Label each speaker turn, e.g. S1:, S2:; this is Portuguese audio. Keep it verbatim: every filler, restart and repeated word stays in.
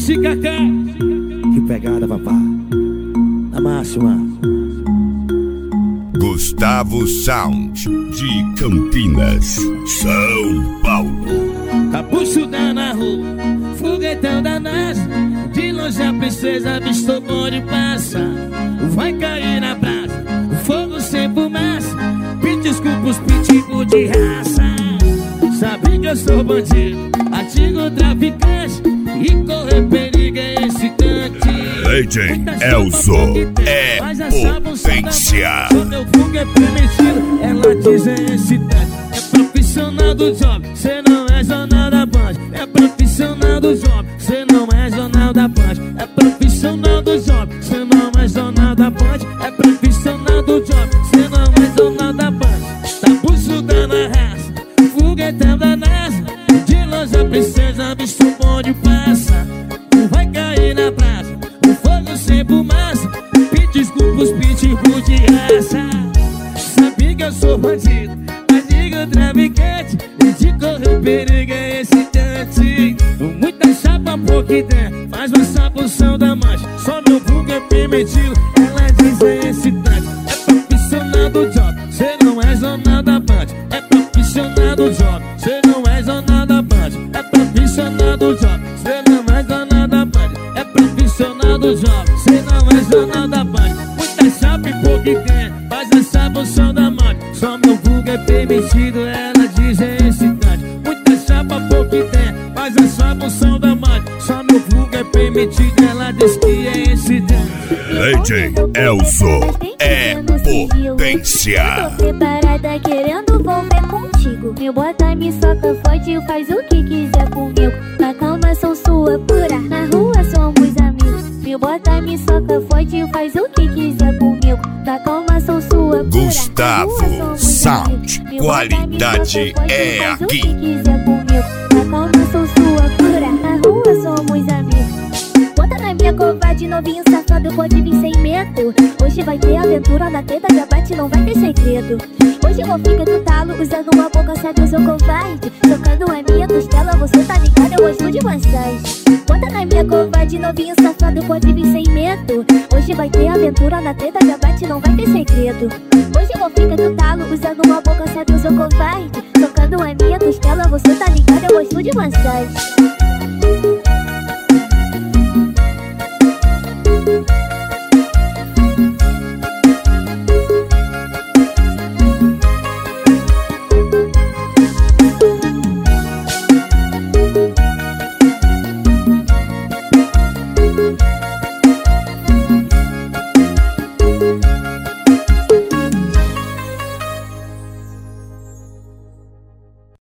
S1: esse cacá.
S2: Que pegada, papá. Na máxima.
S3: Gustavo Sound, de Campinas, São Paulo.
S1: Capucho da na rua, foguetão da NASA. De longe a princesa avistou o bonde passa. Vai cair na praça, o fogo sem fumaça. Pede desculpa os pitbull de raça. Sabe que eu sou bandido, antigo traficante, e correr perigo é excitante.
S3: Legend Elzo é potência.
S1: Só meu fogo é permitido, ela diz é excitante. É profissional do job, cê não é jornal da Band. É profissional do job, cê não é jornal da Band. É profissional do job, cê não é jornal da Band. É profissional do job, cê não é jornal da Band. Tá buçudando a raça, foguetão da NASA. De longe a princesa visto o bonde passa. Vai cair na praça, o fogo sem fumaça. Pede desculpa os pitbull de raça. Sabe que eu sou bandido, antigo traficante, e de correr perigo é excitante. Muita chapa pouco ideia, faz passar por São da Mancha. Só meu vulgo é permitido, ela diz é excitante. É profissional do job, cê não é jornal da Band. É profissional do job, cê não é jornal da Band. É profissional do job, cê não é jornal da Band. É profissional do job, cê não é jornal da Band. Muita chapa e pouco ideia, faz essa função da mãe. Só meu vulgo é permitido, ela diz é excitante. Muita chapa, pouco ideia, faz essa função da mãe. Só meu vulgo é permitido, ela diz que é excitante.
S3: Legend Elzo é potência.
S4: Tô preparada querendo volver contigo. Me bota, me soca, fode, faz o que quiser comigo. Na calma sou sua pura, na rua somos amigos. Me bota, me soca, fode, faz o que quiser comigo. Na calma sou sua pura.
S3: Gustavo Sound, qualidade é aqui.
S4: Na calma sou sua pura, na rua somos amigos. Bota na minha covarde, novinho safado, pode vir sem medo. Hoje vai ter aventura na teta, já bate, não vai ter segredo. Hoje eu vou ficar do talo, usando uma boca, sabe, eu sou covarde. Tocando a minha costela, você tá ligado, eu gosto de massagem. Bota na minha covarde, novinho safado, pode vir sem medo. Hoje vai ter aventura na teta, já bate, não vai ter segredo. Hoje eu vou ficar do talo, usando uma boca, sabe, eu sou covarde. Tocando a minha costela, você tá ligado, eu gosto de massagem.